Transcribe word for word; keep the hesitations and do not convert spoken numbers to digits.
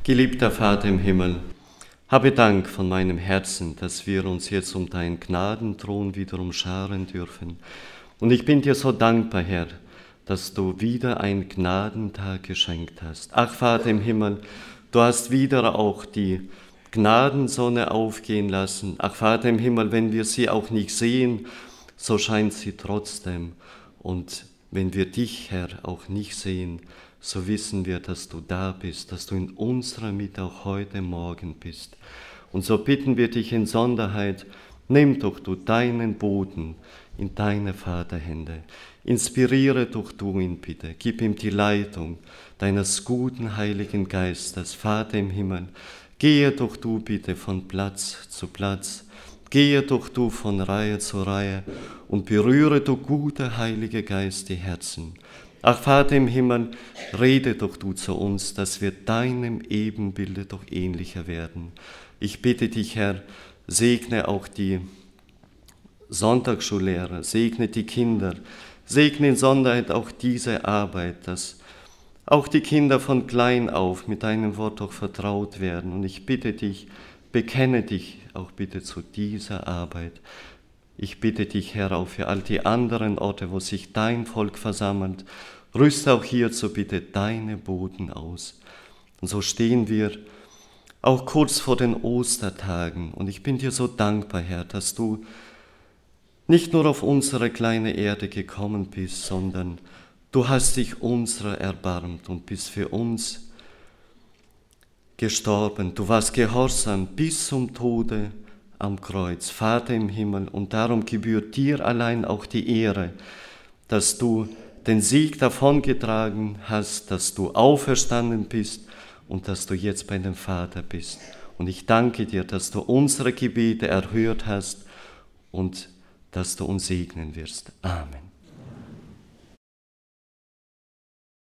Geliebter Vater im Himmel, habe Dank von meinem Herzen, dass wir uns jetzt um deinen Gnadenthron wiederum scharen dürfen. Und ich bin dir so dankbar, Herr, dass du wieder einen Gnadentag geschenkt hast. Ach, Vater im Himmel, du hast wieder auch die Gnadensonne aufgehen lassen. Ach, Vater im Himmel, wenn wir sie auch nicht sehen, so scheint sie trotzdem. Und wenn wir dich, Herr, auch nicht sehen, so wissen wir, dass du da bist, dass du in unserer Mitte auch heute Morgen bist. Und so bitten wir dich in Sonderheit, nimm doch du deinen Boden in deine Vaterhände. Inspiriere doch du ihn bitte, gib ihm die Leitung deines guten Heiligen Geistes, Vater im Himmel. Gehe doch du bitte von Platz zu Platz, gehe doch du von Reihe zu Reihe und berühre du guter Heiliger Geist die Herzen. Ach, Vater im Himmel, rede doch du zu uns, dass wir deinem Ebenbilde doch ähnlicher werden. Ich bitte dich, Herr, segne auch die Sonntagsschullehrer, segne die Kinder, segne in Sonderheit auch diese Arbeit, dass auch die Kinder von klein auf mit deinem Wort doch vertraut werden. Und ich bitte dich, bekenne dich auch bitte zu dieser Arbeit. Ich bitte dich, Herr, auch für all die anderen Orte, wo sich dein Volk versammelt, rüste auch hierzu bitte deine Boten aus. Und so stehen wir auch kurz vor den Ostertagen. Und ich bin dir so dankbar, Herr, dass du nicht nur auf unsere kleine Erde gekommen bist, sondern du hast dich unserer erbarmt und bist für uns gestorben. Du warst gehorsam bis zum Tode am Kreuz, Vater im Himmel, und darum gebührt dir allein auch die Ehre, dass du den Sieg davongetragen hast, dass du auferstanden bist und dass du jetzt bei dem Vater bist. Und ich danke dir, dass du unsere Gebete erhört hast und dass du uns segnen wirst. Amen.